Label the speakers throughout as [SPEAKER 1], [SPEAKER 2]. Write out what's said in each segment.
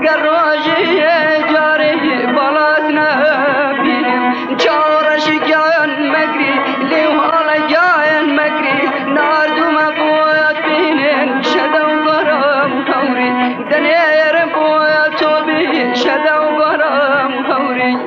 [SPEAKER 1] گراژی جاری بالات نبینم چارش گیان مگری لیوال گیان مگری ناردو مبویت بینن شدو برام خوری دنیر بویت تو بی شدو برام خوری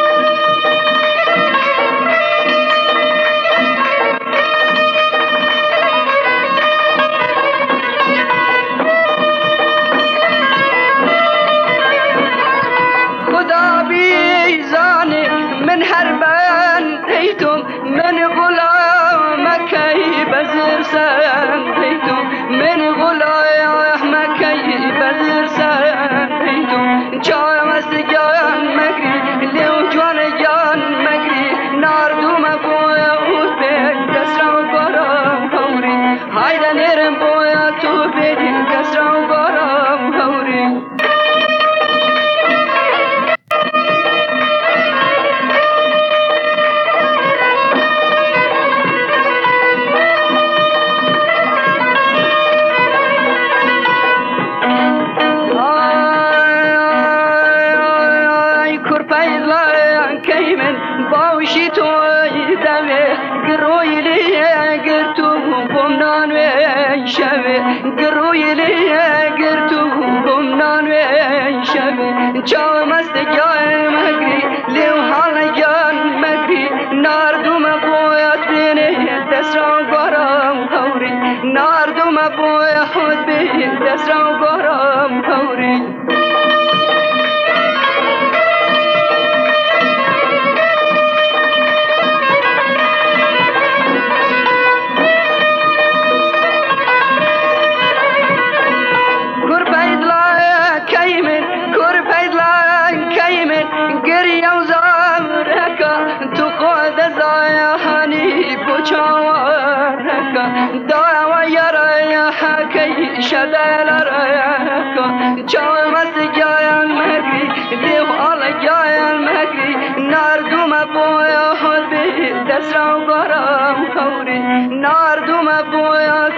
[SPEAKER 1] من هربان تيتم من غلامك بزر سان تيتم من غلامك بزر سان تيتم جاي مستجان مكري ليو جوان جان مكري نار دوم بويا وبين كسر برام خوري هايدا نيرم بويا تو بين كسر برام خوري باوشی توی دمه گروی لیه گرتو بمنان و شبه گروی لیه گرتو بمنان و شبه جا مست جای مگری لیو حال جان مگری ناردو مبویت بینه دست را برام خوری ناردو مبویت بینه دست را برام خوری دعوة يا حكي شدال رياكا جاي مسجايا المهري ليه على جايا المهري نار دوم بويا حبي دسرا برام خوري نار دوم بويا